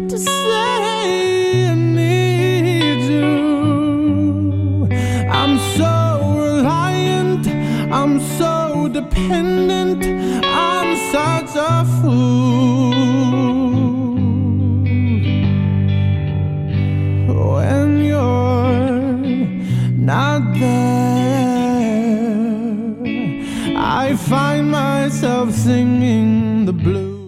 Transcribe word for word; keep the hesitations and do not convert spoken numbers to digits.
to say I need you. I'm so reliant, I'm so dependent, I'm such a fool. When you're not there, I find myself singing the blues.